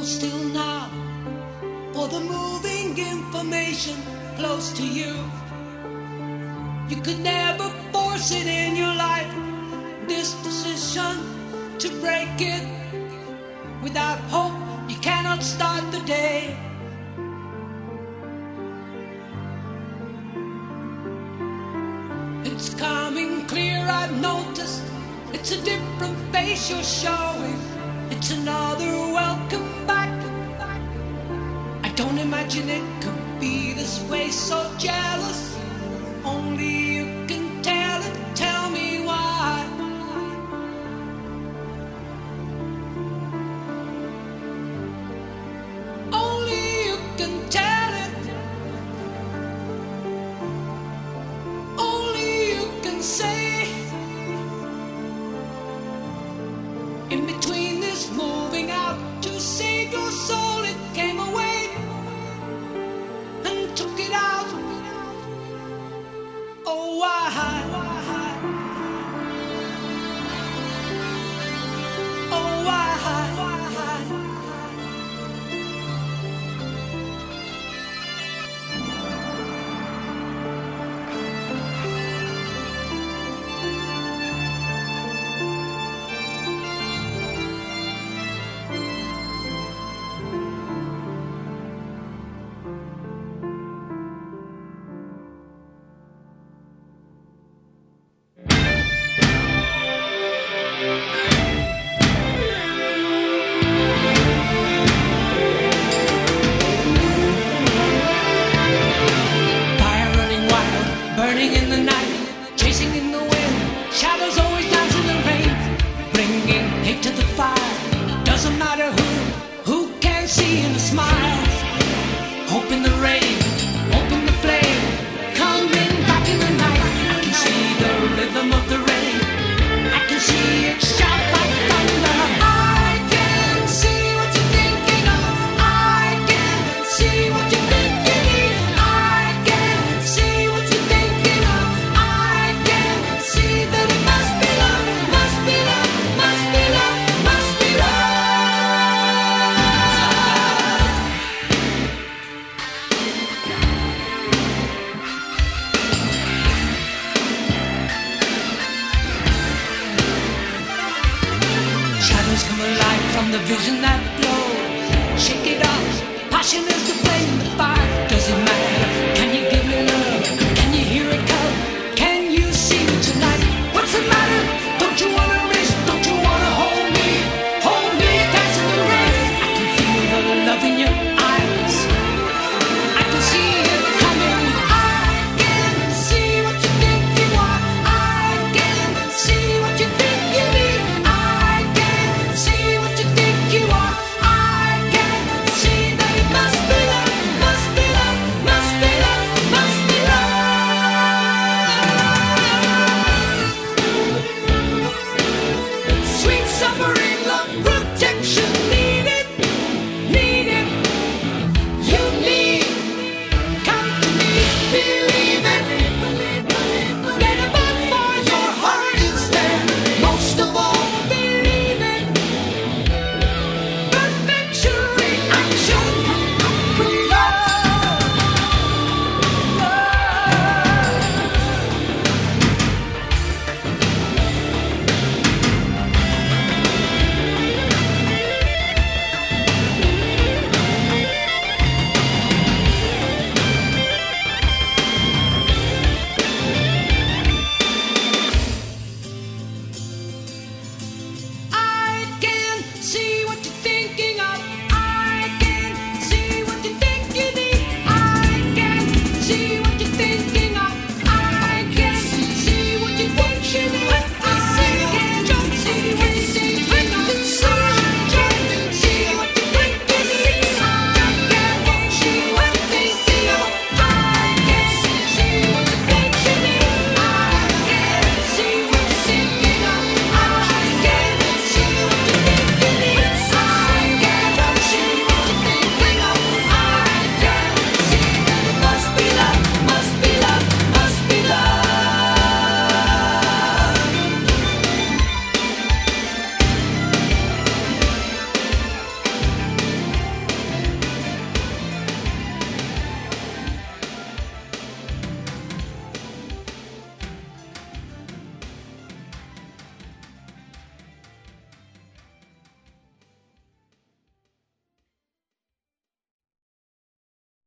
still now for the moving information close to you. You could never force it in your life, this decision to break it. Without hope, you cannot start the day. It's coming clear, I've noticed. It's a different face you're showing. It's another welcome back. I don't imagine it could be this way, so jealous. Only you can tell it, tell me why. Only you can tell it. Only you can say. In between this moving out to save your soul, it came away and took it out. Oh, why? Oh, why? Burning in the night, chasing in the wind, shadows always dance in the rain, bringing hate to the fire. Doesn't matter who can see in a smile. Hope in the rain, hope in the flame, coming back in the night. I can see the rhythm of the rain, I can see it shout like thunder. I can see what you're thinking of, I can see what you're thinking of, I can see what you're thinking of, I can see that it must be love, must be love, must be love, must be love. Shadows come alive from the vision that glows. Shake it off, passion is the flame in the fire. Does it matter